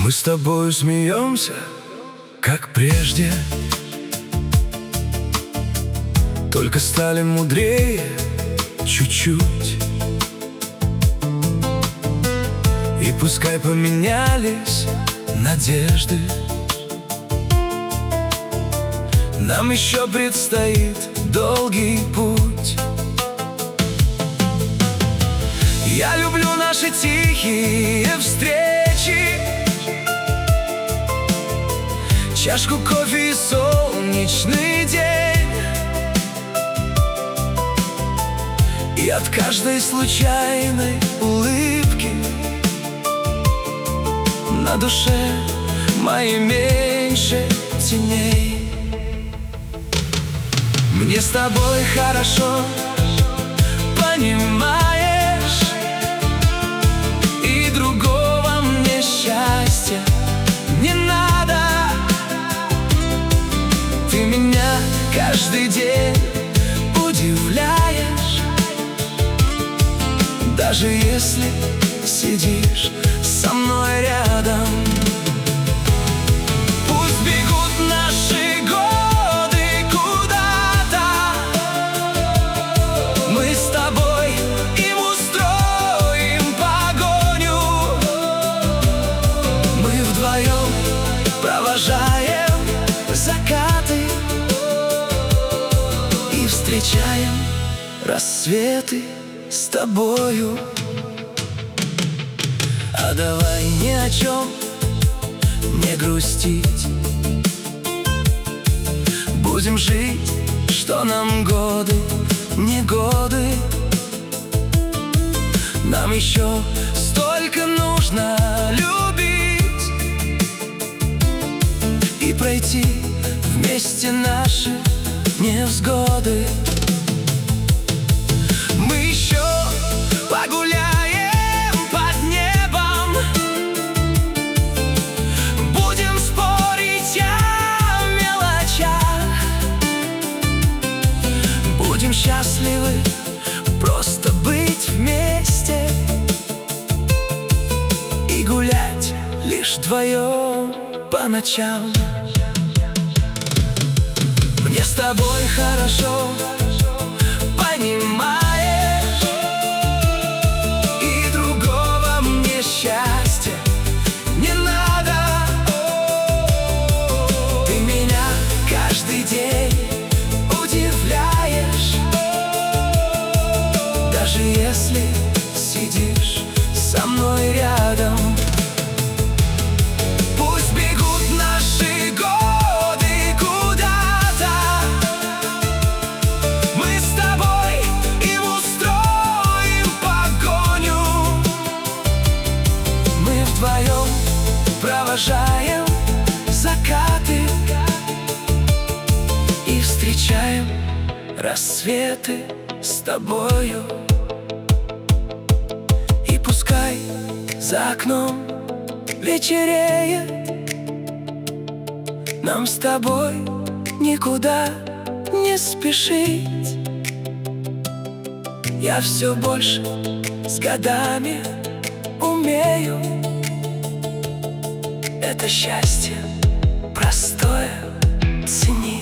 Мы с тобою смеемся, как прежде, только стали мудрее чуть-чуть. И пускай поменялись надежды, нам еще предстоит долгий путь. Я люблю наши тихие встречи, чашку кофе и солнечный день. И от каждой случайной улыбки на душе моей меньше теней. Мне с тобой хорошо, понимаешь, и другого мне счастья не надо. Ты меня каждый день удивляешь, даже если сидишь со мной рядом. Пусть бегут наши годы куда-то, мы с тобой им устроим погоню. Мы вдвоем провожаем закаты и встречаем рассветы с тобою. А давай ни о чем не грустить, будем жить, что нам годы, не годы. Нам еще столько нужно любить и пройти вместе наши невзгоды. Мы еще погуляем под небом, будем спорить о мелочах, будем счастливы просто быть вместе и гулять лишь вдвоем по ночам. Мне с тобой хорошо, понимаешь, и другого мне счастья не надо. Ты меня каждый день удивляешь, даже если сидишь со мной рядом. Пусть бегут наши годы куда-то, мы с тобой им устроим погоню. Мы вдвоем провожаем закаты и встречаем рассветы с тобою. И пускай за окном вечереет, нам с тобой никуда не спешить. Я все больше с годами умею это счастье простое ценить.